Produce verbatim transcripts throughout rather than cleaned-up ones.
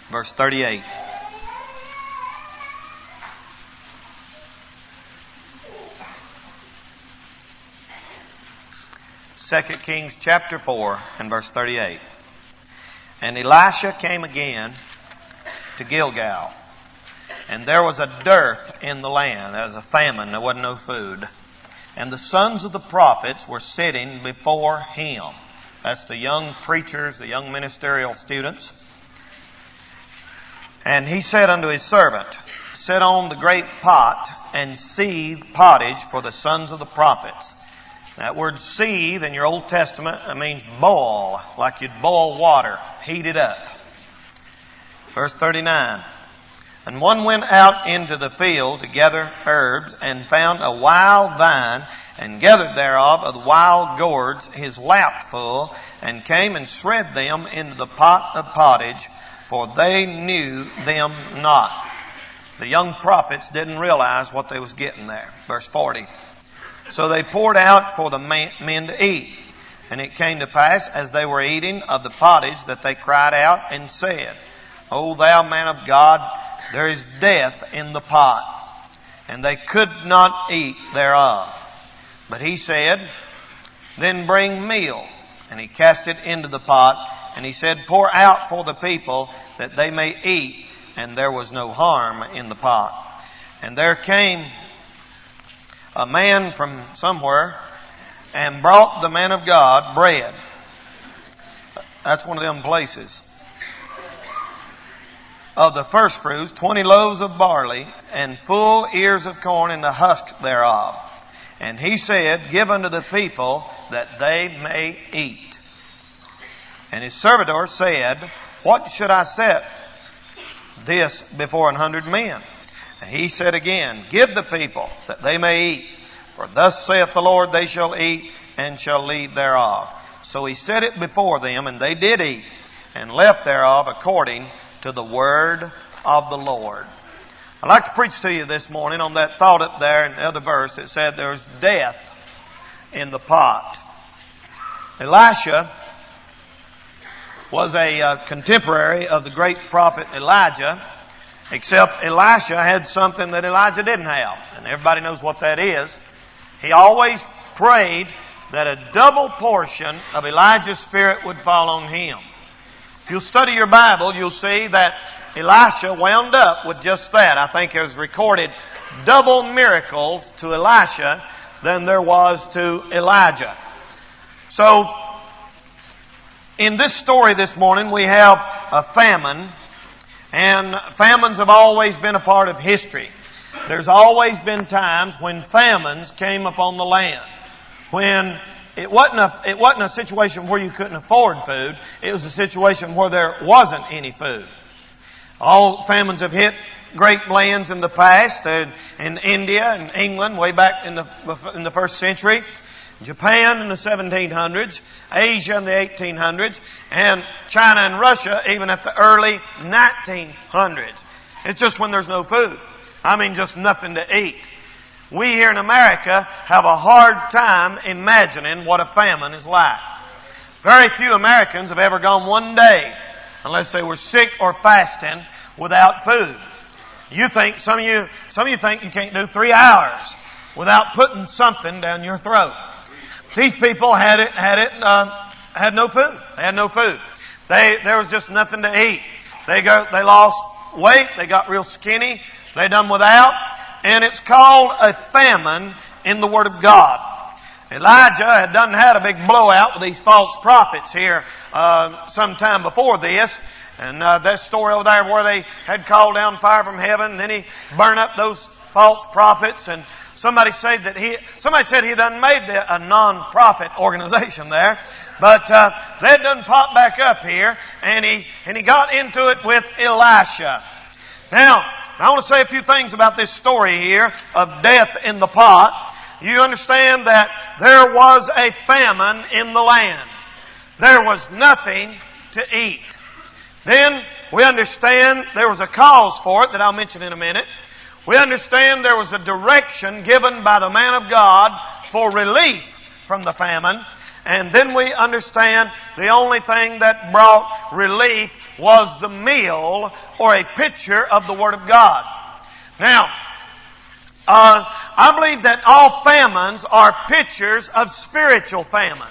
verse thirty-eight. Second Kings chapter four and verse thirty-eight. And Elisha came again to Gilgal, and there was a dearth in the land. There was a famine. There wasn't no food. And the sons of the prophets were sitting before him. That's the young preachers, the young ministerial students. And he said unto his servant, Set on the great pot and seethe pottage for the sons of the prophets. That word seethe in your Old Testament, it means boil, like you'd boil water, heat it up. Verse thirty-nine. And one went out into the field to gather herbs, and found a wild vine, and gathered thereof of the wild gourds his lapful, and came and shred them into the pot of pottage, for they knew them not. The young prophets didn't realize what they was getting there. Verse forty. So they poured out for the men to eat. And it came to pass, as they were eating of the pottage, that they cried out and said, O thou man of God, there is death in the pot. And they could not eat thereof. But he said, Then bring meal. And he cast it into the pot. And he said, Pour out for the people, that they may eat. And there was no harm in the pot. And there came a man from somewhere and brought the man of God bread. That's one of them places. Of the first fruits, twenty loaves of barley, and full ears of corn in the husk thereof. And he said, Give unto the people, that they may eat. And his servitor said, What should I set this before an hundred men? And he said again, Give the people, that they may eat. For thus saith the Lord, they shall eat, and shall leave thereof. So he set it before them, and they did eat, and left thereof according to the word of the Lord. I'd like to preach to you this morning on that thought up there in the other verse that said there's death in the pot. Elisha was a uh, contemporary of the great prophet Elijah, except Elisha had something that Elijah didn't have. And everybody knows what that is. He always prayed that a double portion of Elijah's spirit would fall on him. If you'll study your Bible, you'll see that Elisha wound up with just that. I think there's recorded double miracles to Elisha than there was to Elijah. So, in this story this morning, we have a famine. And famines have always been a part of history. There's always been times when famines came upon the land. When it wasn't a, it wasn't a situation where you couldn't afford food. It was a situation where there wasn't any food. All famines have hit great lands in the past, uh, in India and England way back in the, in the first century. Japan in the seventeen hundreds, Asia in the eighteen hundreds, and China and Russia even at the early nineteen hundreds. It's just when there's no food. I mean, just nothing to eat. We here in America have a hard time imagining what a famine is like. Very few Americans have ever gone one day, unless they were sick or fasting, without food. You think, some of you, some of you think you can't do three hours without putting something down your throat. These people had it, had it, uh, had no food. They had no food. They, there was just nothing to eat. They go, they lost weight. They got real skinny. They done without. And it's called a famine in the Word of God. Elijah had done had a big blowout with these false prophets here, uh, sometime before this. And, uh, that story over there where they had called down fire from heaven, and then he burned up those false prophets. And Somebody said that he, somebody said he done made the, a non-profit organization there. But, uh, they done popped back up here, and he, and he got into it with Elisha. Now, I want to say a few things about this story here of death in the pot. You understand that there was a famine in the land. There was nothing to eat. Then we understand there was a cause for it that I'll mention in a minute. We understand there was a direction given by the man of God for relief from the famine. And then we understand the only thing that brought relief was the meal or a picture of the Word of God. Now, uh, I believe that all famines are pictures of spiritual famines.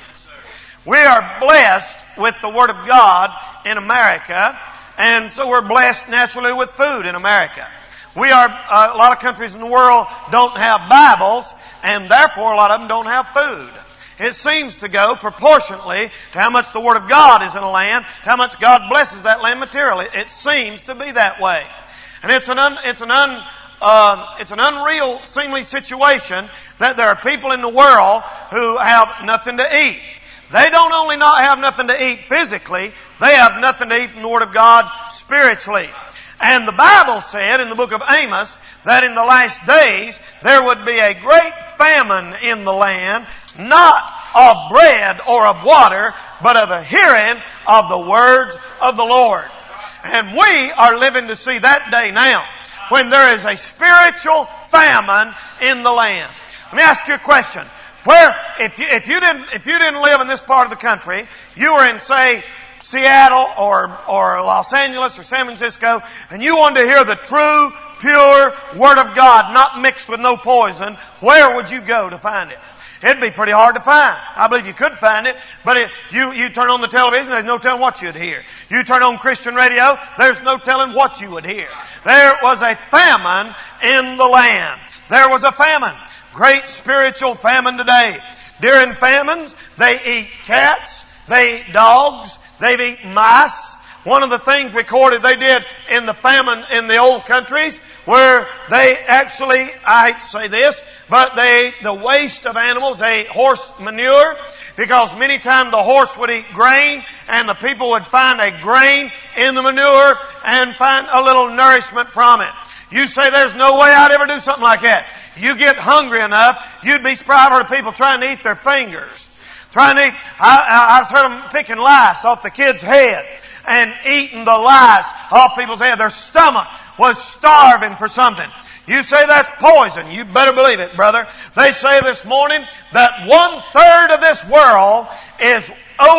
We are blessed with the Word of God in America, and so we're blessed naturally with food in America. We are, uh, a lot of countries in the world don't have Bibles, and therefore a lot of them don't have food. It seems to go proportionately to how much the Word of God is in a land, to how much God blesses that land materially. It seems to be that way. And it's an un, it's an un, uh, it's an unreal, seemly situation that there are people in the world who have nothing to eat. They don't only not have nothing to eat physically, they have nothing to eat from the Word of God spiritually. And the Bible said in the book of Amos that in the last days there would be a great famine in the land, not of bread or of water, but of the hearing of the words of the Lord. And we are living to see that day now, when there is a spiritual famine in the land. Let me ask you a question. Where, if you, if you didn't, if you didn't live in this part of the country, you were in, say, Seattle or, or Los Angeles or San Francisco, and you wanted to hear the true, pure Word of God, not mixed with no poison, where would you go to find it? It'd be pretty hard to find. I believe you could find it, but it, you, you turn on the television, there's no telling what you'd hear. You turn on Christian radio, there's no telling what you would hear. There was a famine in the land. There was a famine. Great spiritual famine today. During famines, they eat cats, they eat dogs, they've eaten mice. One of the things recorded they did in the famine in the old countries where they actually, I hate to say this, but they ate the waste of animals. They ate horse manure because many times the horse would eat grain and the people would find a grain in the manure and find a little nourishment from it. You say there's no way I'd ever do something like that. You get hungry enough, you'd be surprised at people trying to eat their fingers. Trying to eat, I, I, I've heard them picking lice off the kid's head and eating the lice off people's head. Their stomach was starving for something. You say that's poison. You better believe it, brother. They say this morning that one third of this world is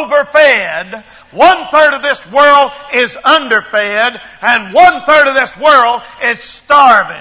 overfed, one third of this world is underfed, and one third of this world is starving.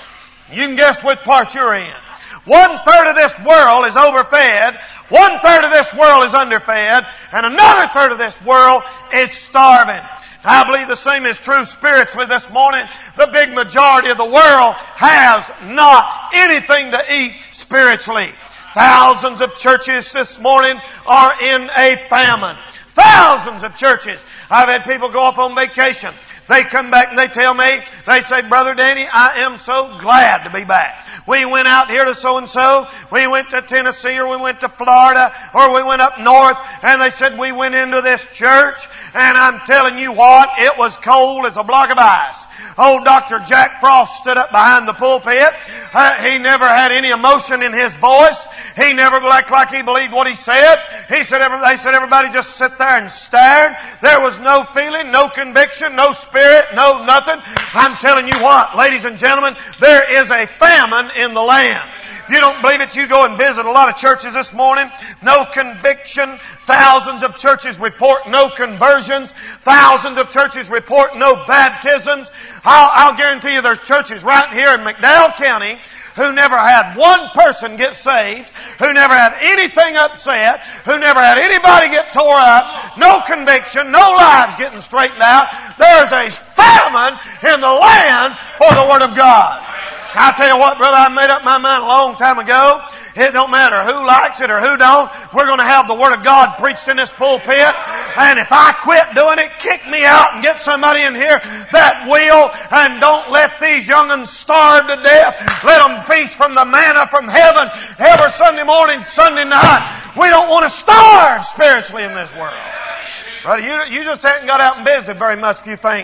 You can guess which part you're in. One third of this world is overfed, one third of this world is underfed, and another third of this world is starving. I believe the same is true spiritually this morning. The big majority of the world has not anything to eat spiritually. Thousands of churches this morning are in a famine. Thousands of churches. I've had people go off on vacation. They come back and they tell me, they say, Brother Danny, I am so glad to be back. We went out here to so-and-so. We went to Tennessee or we went to Florida or we went up north. And they said we went into this church. And I'm telling you what, it was cold as a block of ice. Old Doctor Jack Frost stood up behind the pulpit. Uh, he never had any emotion in his voice. He never acted like he believed what he said. He said, every, they said everybody just sit there and stared. There was no feeling, no conviction, no spirit, no nothing. I'm telling you what, ladies and gentlemen, there is a famine in the land. If you don't believe it, you go and visit a lot of churches this morning. No conviction. Thousands of churches report no conversions. Thousands of churches report no baptisms. I'll, I'll guarantee you there's churches right here in McDowell County who never had one person get saved, who never had anything upset, who never had anybody get tore up, no conviction, no lives getting straightened out. There's a famine in the land for the Word of God. I'll tell you what, brother, I made up my mind a long time ago. It don't matter who likes it or who don't. We're going to have the Word of God preached in this pulpit. And if I quit doing it, kick me out and get somebody in here that will. And don't let these young'uns starve to death. Let them feast from the manna from heaven every Sunday morning, Sunday night. We don't want to starve spiritually in this world. Brother, you, you just haven't got out and visited very much if you think.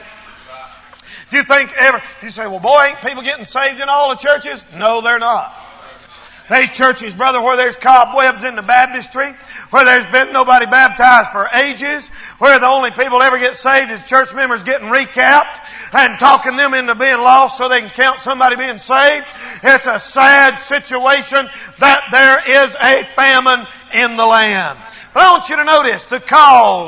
If you think ever, you say, well boy, ain't people getting saved in all the churches? No, they're not. There's churches, brother, where there's cobwebs in the baptistry, where there's been nobody baptized for ages, where the only people ever get saved is church members getting recapped and talking them into being lost so they can count somebody being saved. It's a sad situation that there is a famine in the land. But I want you to notice the cause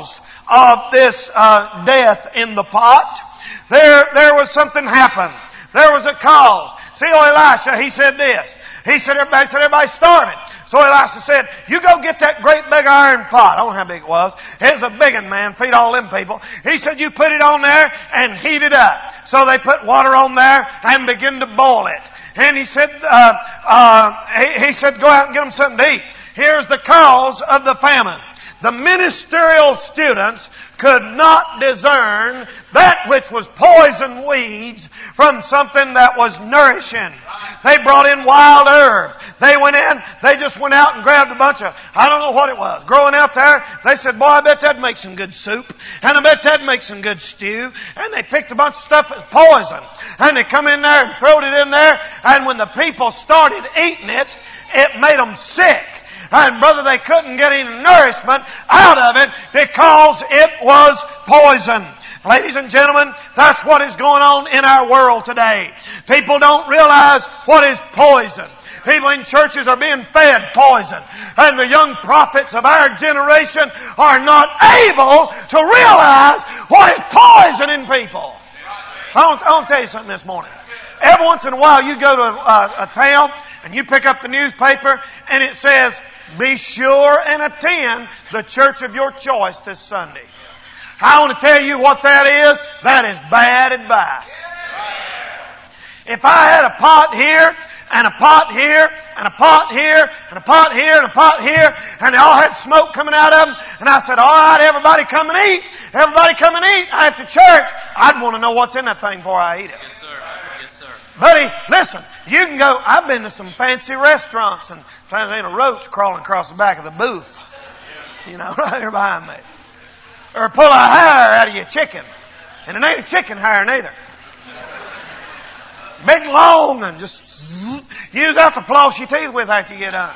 of this uh, death in the pot, there, there was something happened. There was a cause. See, oh, Elisha, he said this. He said, everybody said, everybody started. So Elisha said, you go get that great big iron pot. I don't know how big it was. It was a big one, man. Feed all them people. He said, you put it on there and heat it up. So they put water on there and begin to boil it. And he said, uh, uh, he, he said, go out and get them something to eat. Here's the cause of the famine. The ministerial students could not discern that which was poison weeds from something that was nourishing. They brought in wild herbs. They went in, they just went out and grabbed a bunch of, I don't know what it was, growing out there. They said, boy, I bet that'd make some good soup. And I bet that'd make some good stew. And they picked a bunch of stuff that's poison. And they come in there and throwed it in there. And when the people started eating it, it made them sick. And brother, they couldn't get any nourishment out of it because it was poison. Ladies and gentlemen, that's what is going on in our world today. People don't realize what is poison. People in churches are being fed poison. And the young prophets of our generation are not able to realize what is poison in people. I want, I want to tell you something this morning. Every once in a while you go to a, a, a town and you pick up the newspaper and it says, be sure and attend the church of your choice this Sunday. I want to tell you what that is. That is bad advice. If I had a pot here, and a pot here, and a pot here, and a pot here, and a pot here, and they all had smoke coming out of them, and I said, all right, everybody come and eat. Everybody come and eat after church. I'd want to know what's in that thing before I eat it. Yes, sir. Yes, sir. Buddy, listen, you can go, I've been to some fancy restaurants, and there ain't a roach crawling across the back of the booth. You know, right here behind me. Or pull a hair out of your chicken. And it ain't a chicken hair neither. Big long and just use that to floss your teeth with after you get done.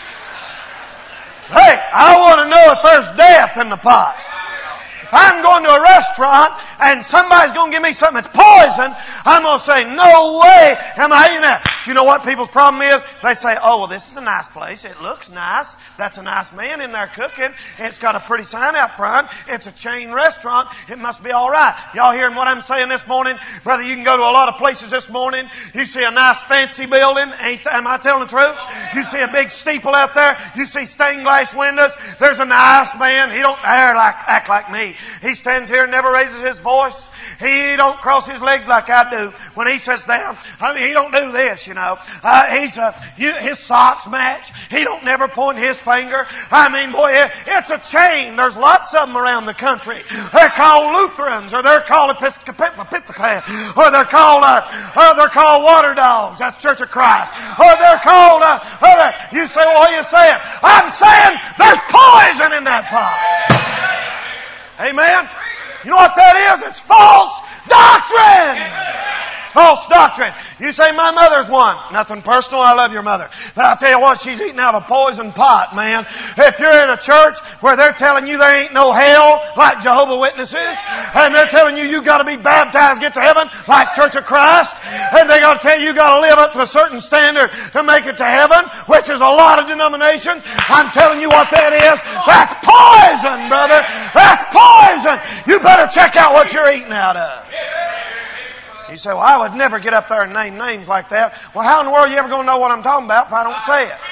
Hey, I want to know if there's death in the pot. If I'm going to a restaurant and somebody's going to give me something that's poison, I'm going to say, no way am I eating that. Do you know what people's problem is? They say, oh, well, this is a nice place. It looks nice. That's a nice man in there cooking. It's got a pretty sign out front. It's a chain restaurant. It must be all right. Y'all hearing what I'm saying this morning? Brother, you can go to a lot of places this morning. You see a nice fancy building. Ain't, am I telling the truth? You see a big steeple out there. You see stained glass windows. There's a nice man. He don't act like, act like me. He stands here and never raises his voice. He don't cross his legs like I do. When he sits down, I mean, he don't do this, you know. Uh, he's, uh, you, his socks match. He don't never point his finger. I mean, boy, it, it's a chain. There's lots of them around the country. They're called Lutherans, or they're called Episcopalians, or they're called, uh, uh, they're called Water Dogs. That's Church of Christ. Or they're called, uh, or they're, you say, well, what are you saying? I'm saying there's poison in that pot. Amen? You know what that is? It's false doctrine! False doctrine. You say, my mother's one. Nothing personal. I love your mother. But I'll tell you what, she's eating out of a poison pot, man. If you're in a church where they're telling you there ain't no hell like Jehovah's Witnesses, and they're telling you you got to be baptized, get to heaven like Church of Christ, and they got to tell you you got to live up to a certain standard to make it to heaven, which is a lot of denominations, I'm telling you what that is. That's poison, brother. That's poison. You better check out what you're eating out of. You say, well, I would never get up there and name names like that. Well, how in the world are you ever going to know what I'm talking about if I don't say it?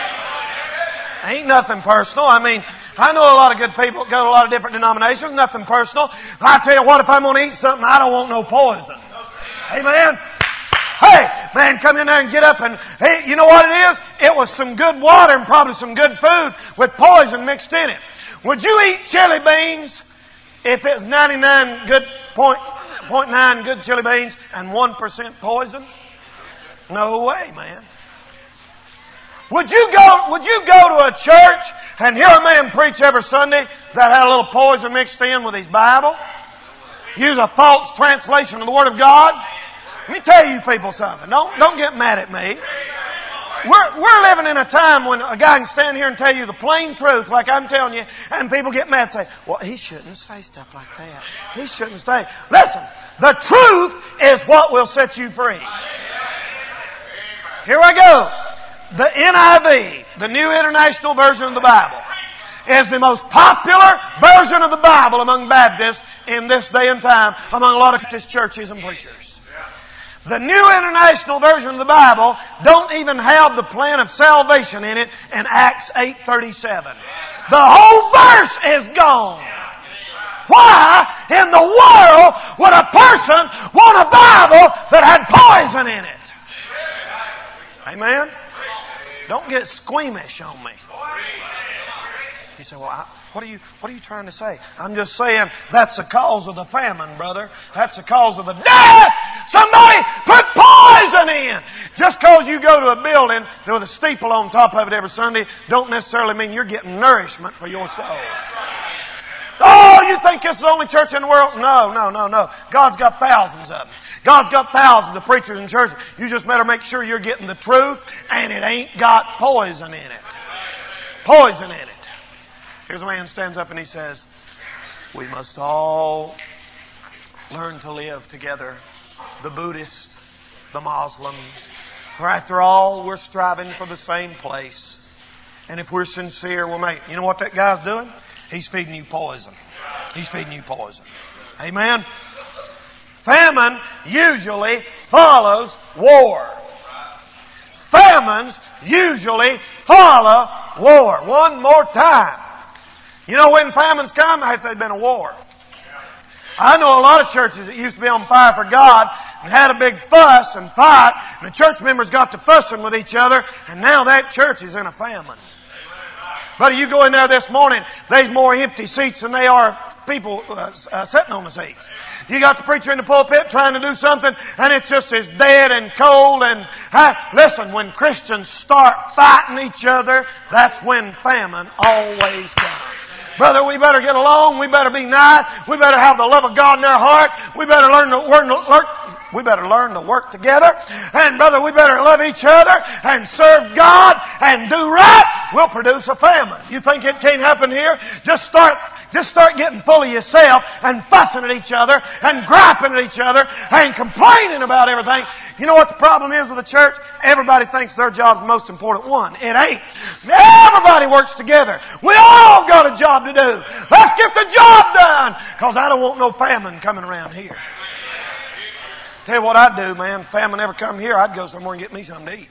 Ain't nothing personal. I mean, I know a lot of good people that go to a lot of different denominations. Nothing personal. I tell you what, if I'm going to eat something, I don't want no poison. Amen? Hey, man, come in there and get up and, hey, you know what it is? It was some good water and probably some good food with poison mixed in it. Would you eat chili beans if it's ninety-nine good point, point nine good chili beans and one percent poison? No way, man. Would you go, would you go to a church and hear a man preach every Sunday that had a little poison mixed in with his Bible? Use a false translation of the Word of God? Let me tell you people something. Don't, don't get mad at me. We're, we're living in a time when a guy can stand here and tell you the plain truth like I'm telling you, and people get mad and say, well, he shouldn't say stuff like that. He shouldn't say. Listen, the truth is what will set you free. Here I go. The N I V, the New International Version of the Bible. is the most popular version of the Bible among Baptists in this day and time, among a lot of Baptist churches and preachers. The New International Version of the Bible don't even have the plan of salvation in it in Acts eight thirty-seven. The whole verse is gone. Why in the world would a person want a Bible that had poison in it? Amen? Don't get squeamish on me. You say, well, I, what are you, what are you trying to say? I'm just saying that's the cause of the famine, brother. That's the cause of the death. Somebody put poison in. Just cause you go to a building with a steeple on top of it every Sunday don't necessarily mean you're getting nourishment for your soul. Oh, you think it's the only church in the world? No, no, no, no. God's got thousands of them. God's got thousands of preachers in churches. You just better make sure you're getting the truth and it ain't got poison in it. Poison in it. Here's a man stands up and he says, we must all learn to live together. The Buddhists, the Muslims. For after all, we're striving for the same place. And if we're sincere, we'll make... You know what that guy's doing? He's feeding you poison. He's feeding you poison. Amen? Famine usually follows war. Famines usually follow war. One more time. You know when famines come? After there's been a war. I know a lot of churches that used to be on fire for God and had a big fuss and fight, and the church members got to fussing with each other, and now that church is in a famine. But you go in there this morning, there's more empty seats than they are people uh, uh, sitting on the seats. You got the preacher in the pulpit trying to do something, and it's just as dead and cold. And uh, listen, when Christians start fighting each other, that's when famine always comes. Brother, we better get along. We better be nice. We better have the love of God in our heart. We better learn to learn to learn. We better learn to work together. And brother, we better love each other and serve God and do right. We'll produce a famine. You think it can't happen here? Just start, just start getting full of yourself and fussing at each other and griping at each other and complaining about everything. You know what the problem is with the church? Everybody thinks their job's the most important one. It ain't. Everybody works together. We all got a job to do. Let's get the job done. Cause I don't want no famine coming around here. Tell you what I'd do, man. If famine ever come here, I'd go somewhere and get me something to eat.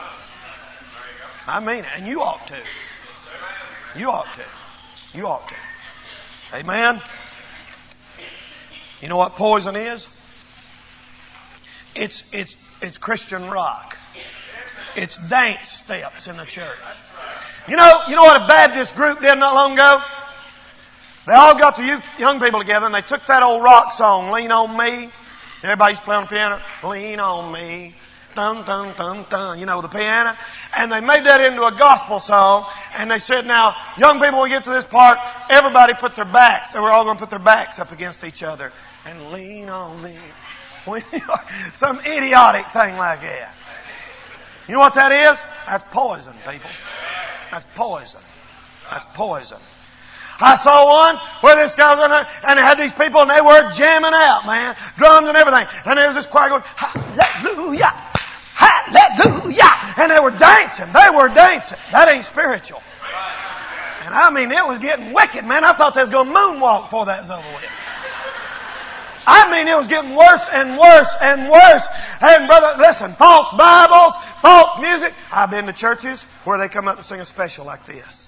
I mean it. And you ought to. You ought to. You ought to. Amen? You know what poison is? It's, it's, it's Christian rock. It's dance steps in the church. You know, you know what a Baptist group did not long ago? They all got the young people together and they took that old rock song, Lean on Me. Everybody used to play on the piano. Lean on me. Dun, dun, dun, dun. You know, the piano. And they made that into a gospel song. And they said, now, young people, when we get to this part, everybody put their backs. They were all going to put their backs up against each other. And lean on me. Some idiotic thing like that. You know what that is? That's poison, people. That's poison. That's poison. I saw one where this guy was in there and they had these people and they were jamming out, man. Drums and everything. And there was this choir going, hallelujah, hallelujah. And they were dancing. They were dancing. That ain't spiritual. And I mean, it was getting wicked, man. I thought they was going to moonwalk before that was over with. I mean, it was getting worse and worse and worse. And brother, listen, false Bibles, false music. I've been to churches where they come up and sing a special like this.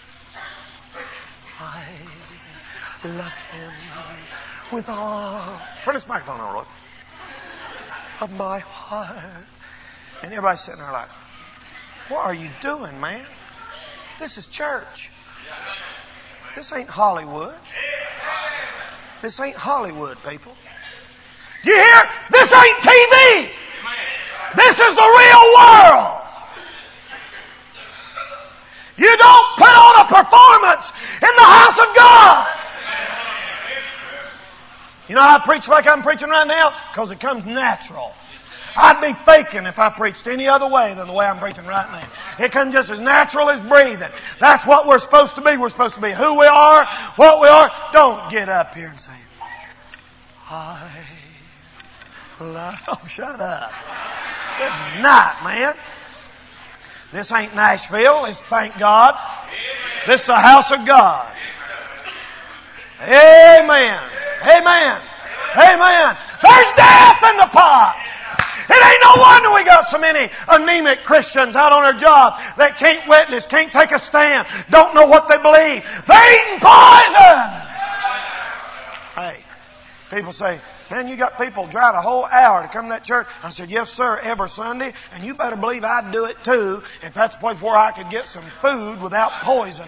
I love Him with all. Turn this microphone on, Roy. Of my heart. And everybody's sitting there like, what are you doing, man? This is church. This ain't Hollywood. This ain't Hollywood, people. Do you hear? This ain't T V. This is the real world. You don't put on a performance in the house of God. You know how I preach like I'm preaching right now? Because it comes natural. I'd be faking if I preached any other way than the way I'm preaching right now. It comes just as natural as breathing. That's what we're supposed to be. We're supposed to be who we are, what we are. Don't get up here and say, I love... Oh, shut up. Good night, man. This ain't Nashville. It's thank God. This is the house of God. Amen. Amen. Amen. There's death in the pot. It ain't no wonder we got so many anemic Christians out on their job that can't witness, can't take a stand, don't know what they believe. They're eating poison. Hey, people say, man, you got people drive a whole hour to come to that church. I said, yes, sir, every Sunday. And you better believe I'd do it too if that's a place where I could get some food without poison in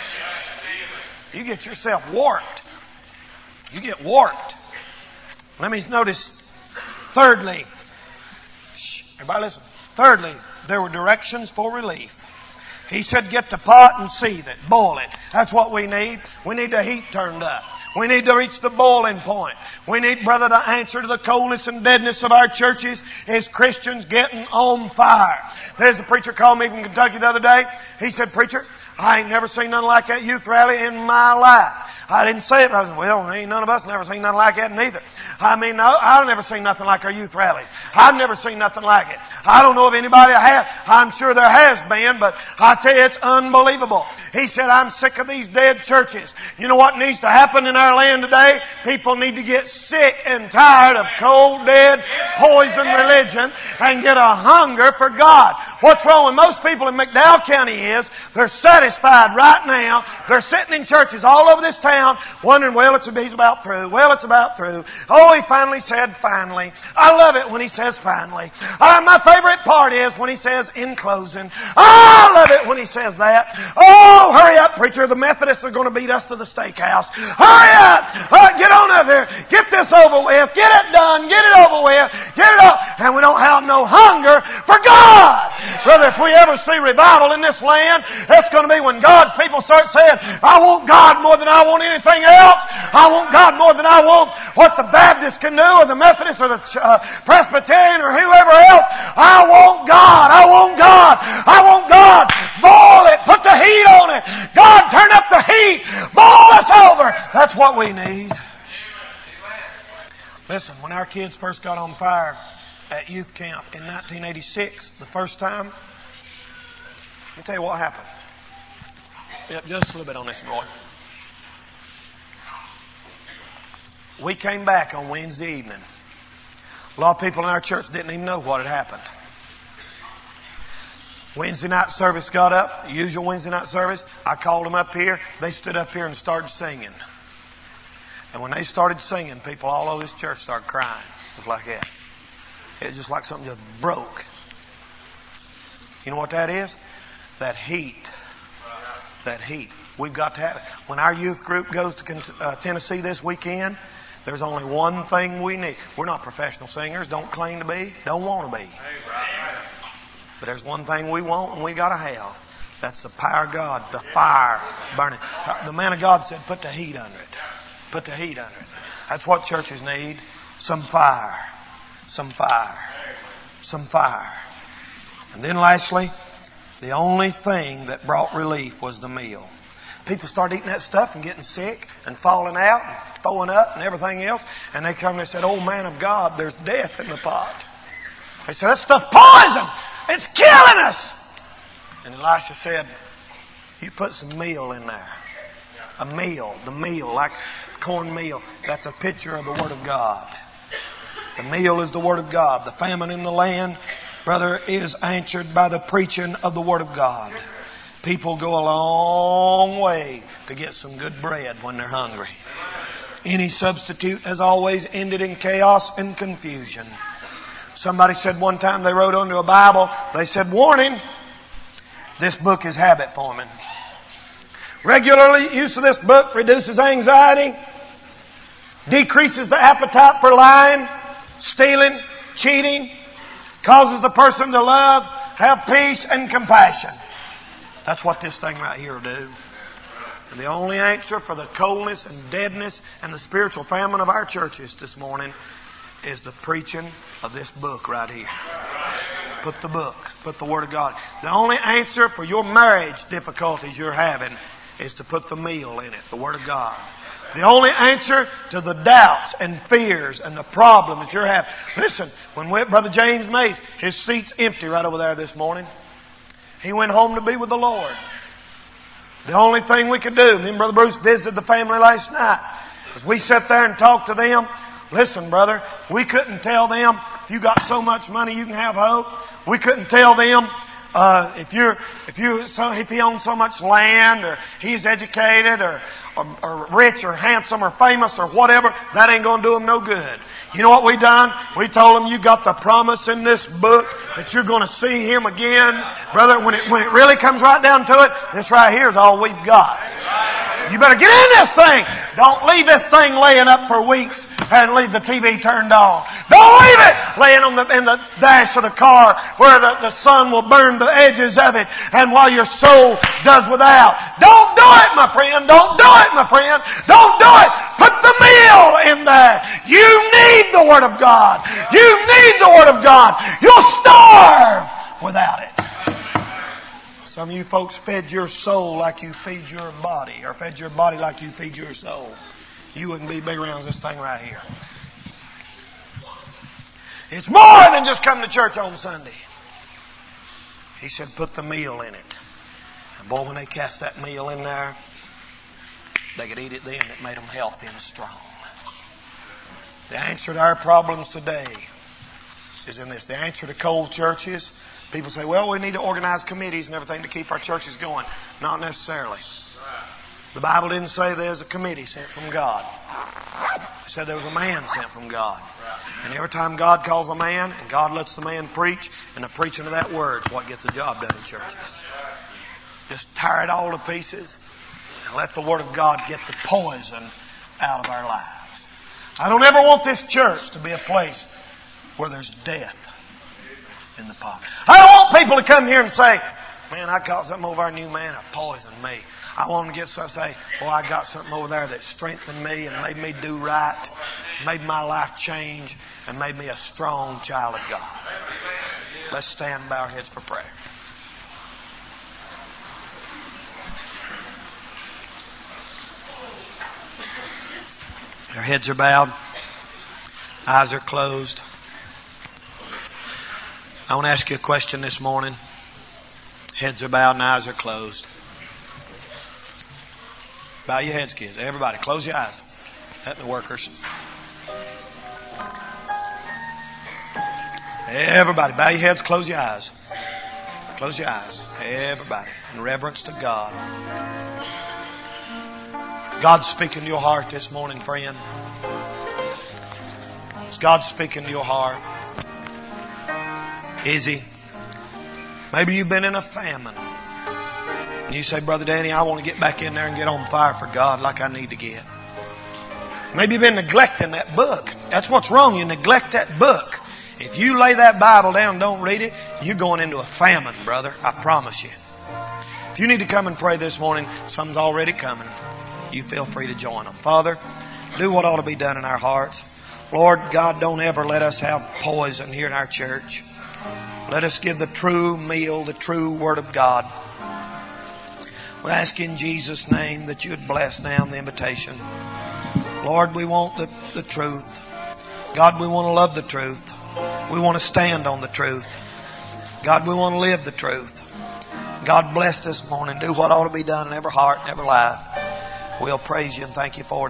it. You get yourself warped. You get warped. Let me notice, thirdly, shh, everybody listen. Thirdly, there were directions for relief. He said, get the pot and seethe it, boil it. That's what we need. We need the heat turned up. We need to reach the boiling point. We need, brother, the answer to the coldness and deadness of our churches is Christians getting on fire. There's a preacher called me from Kentucky the other day. He said, preacher, I ain't never seen nothing like that youth rally in my life. I didn't say it, but I said, well, ain't none of us never seen nothing like that neither. I mean, no, I've never seen nothing like our youth rallies. I've never seen nothing like it. I don't know if anybody has. I'm sure there has been, but I tell you, it's unbelievable. He said, I'm sick of these dead churches. You know what needs to happen in our land today? People need to get sick and tired of cold, dead, poison religion and get a hunger for God. What's wrong with most people in McDowell County is they're satisfied right now. They're sitting in churches all over this town wondering, well, it's, he's about through. Well, it's about through. Oh, he finally said finally. I love it when he says finally. Uh, my favorite part is when he says in closing. I love it when he says that. Oh, hurry up, preacher. The Methodists are going to beat us to the steakhouse. Hurry up. Uh, get on up here. Get this over with. Get it done. Get it over with. Get it up. And we don't have no hunger for God. Brother, if we ever see revival in this land, it's going to be when God's people start saying, I want God more than I want anything else. I want God more than I want what the Baptist can do, or the Methodist, or the uh, Presbyterian, or whoever else. I want God. I want God. I want God. Boil it. Put the heat on it. God, turn up the heat. Boil us over. That's what we need. Listen, when our kids first got on fire at youth camp in nineteen eighty-six, the first time, let me tell you what happened. Yeah, just a little bit on this, Roy. We came back on Wednesday evening. A lot of people in our church didn't even know what had happened. Wednesday night service got up, the usual Wednesday night service. I called them up here. They stood up here and started singing. And when they started singing, people all over this church started crying. Just like that. It was just like something just broke. You know what that is? That heat. That heat. We've got to have it. When our youth group goes to uh, Tennessee this weekend, there's only one thing we need. We're not professional singers. Don't claim to be. Don't want to be. But there's one thing we want and we got to have. That's the power of God. The fire burning. The man of God said, put the heat under it. Put the heat under it. That's what churches need. Some fire. Some fire. Some fire. And then lastly, the only thing that brought relief was the meal. People started eating that stuff and getting sick and falling out and throwing up and everything else. And they come and they said, oh man of God, there's death in the pot. They said, that stuff's poison. It's killing us. And Elisha said, you put some meal in there. A meal. The meal, like cornmeal. That's a picture of the Word of God. The meal is the Word of God. The famine in the land, brother, is answered by the preaching of the Word of God. People go a long way to get some good bread when they're hungry. Any substitute has always ended in chaos and confusion. Somebody said one time they wrote onto a Bible, they said, warning, this book is habit forming. Regularly use of this book reduces anxiety, decreases the appetite for lying, stealing, cheating, causes the person to love, have peace and compassion. That's what this thing right here will do. And the only answer for the coldness and deadness and the spiritual famine of our churches this morning is the preaching of this book right here. Put the book, put the Word of God. The only answer for your marriage difficulties you're having is to put the meal in it, the Word of God. The only answer to the doubts and fears and the problems that you're having. Listen, when we, Brother James Mays, his seat's empty right over there this morning. He went home to be with the Lord. The only thing we could do, me and Brother Bruce visited the family last night, was we sat there and talked to them. Listen, brother, we couldn't tell them, if you got so much money you can have hope. We couldn't tell them, uh, if you're, if you, so, if he owns so much land, or he's educated, or, or, or rich, or handsome, or famous, or whatever, that ain't gonna do them no good. You know what we done? We told them, you got the promise in this book that you're gonna see Him again. Brother, when it, when it really comes right down to it, this right here is all we've got. You better get in this thing. Don't leave this thing laying up for weeks and leave the T V turned on. Don't leave it laying on the, in the dash of the car where the, the sun will burn the edges of it and while your soul does without. Don't do it, my friend. Don't do it, my friend. Don't do it. Put the meal in there. You need the Word of God. You need the Word of God. You'll starve without it. Some of you folks fed your soul like you feed your body, or fed your body like you feed your soul. You wouldn't be big around this thing right here. It's more than just come to church on Sunday. He said, put the meal in it. And boy, when they cast that meal in there, they could eat it then. It made them healthy and strong. The answer to our problems today is in this. The answer to cold churches. People say, well, we need to organize committees and everything to keep our churches going. Not necessarily. The Bible didn't say there's a committee sent from God. It said there was a man sent from God. And every time God calls a man and God lets the man preach, and the preaching of that word is what gets the job done in churches. Just tear it all to pieces and let the Word of God get the poison out of our lives. I don't ever want this church to be a place where there's death in the pot. I don't want people to come here and say, man, I got something over our new man that poisoned me. I want them to get something and say, well, I got something over there that strengthened me and made me do right, made my life change, and made me a strong child of God. Let's stand and bow our heads for prayer. Their heads are bowed. Eyes are closed. I want to ask you a question this morning. Heads are bowed and eyes are closed. Bow your heads, kids. Everybody, close your eyes. Help the workers. Everybody, bow your heads, close your eyes. Close your eyes. Everybody, in reverence to God. God's speaking to your heart this morning, friend. Is God speaking to your heart? Is He? Maybe you've been in a famine. And you say, Brother Danny, I want to get back in there and get on fire for God like I need to get. Maybe you've been neglecting that book. That's what's wrong. You neglect that book. If you lay that Bible down and don't read it, you're going into a famine, brother. I promise you. If you need to come and pray this morning, something's already coming. You feel free to join them. Father, do what ought to be done in our hearts. Lord God, don't ever let us have poison here in our church. Let us give the true meal, the true Word of God. We ask in Jesus' name that you would bless now the invitation. Lord, we want the, the truth. God, we want to love the truth. We want to stand on the truth. God, we want to live the truth. God, bless this morning. Do what ought to be done in every heart and every life. We'll praise you and thank you for it.